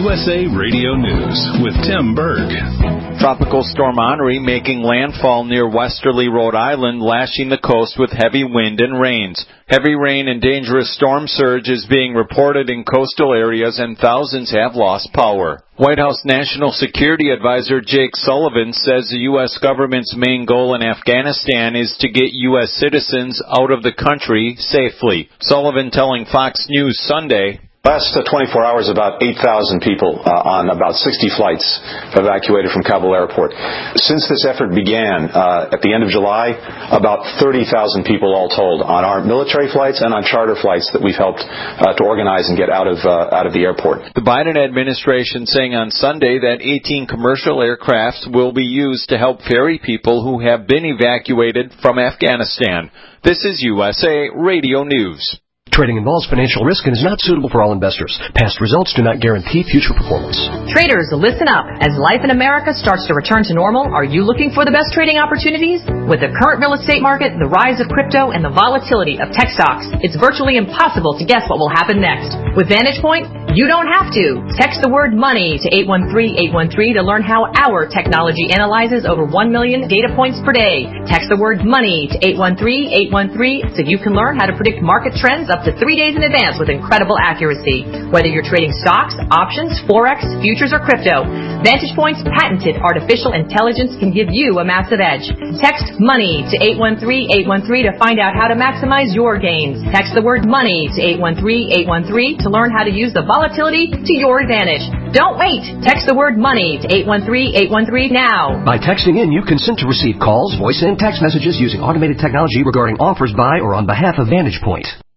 USA Radio News with Tim Berg. Tropical Storm Henri making landfall near westerly Rhode Island, lashing the coast with heavy wind and rains. Heavy rain and dangerous storm surge is being reported in coastal areas, and thousands have lost power. White House National Security Advisor Jake Sullivan says the U.S. government's main goal in Afghanistan is to get U.S. citizens out of the country safely. Sullivan telling Fox News Sunday, Last 24 hours, about 8,000 people on about 60 flights evacuated from Kabul airport. Since this effort began at the end of July, about 30,000 people all told on our military flights and on charter flights that we've helped to organize and get out of the airport. The Biden administration saying on Sunday that 18 commercial aircrafts will be used to help ferry people who have been evacuated from Afghanistan. This is USA Radio News. Trading involves financial risk and is not suitable for all investors. Past results do not guarantee future performance. Traders, listen up. As life in America starts to return to normal, are you looking for the best trading opportunities? With the current real estate market, the rise of crypto, and the volatility of tech stocks, it's virtually impossible to guess what will happen next. With Vantage Point, you don't have to. Text the word MONEY to 813-813 to learn how our technology analyzes over 1 million data points per day. Text the word MONEY to 813-813 so you can learn how to predict market trends up to 3 days in advance with incredible accuracy. Whether you're trading stocks, options, forex, futures, or crypto, Vantage Point's patented artificial intelligence can give you a massive edge. Text MONEY to 813-813 to find out how to maximize your gains. Text the word MONEY to 813-813 to learn how to use the volatility to your advantage. Don't wait. Text the word MONEY to 813-813 now. By texting in, you consent to receive calls, voice, and text messages using automated technology regarding offers by or on behalf of Vantage Point.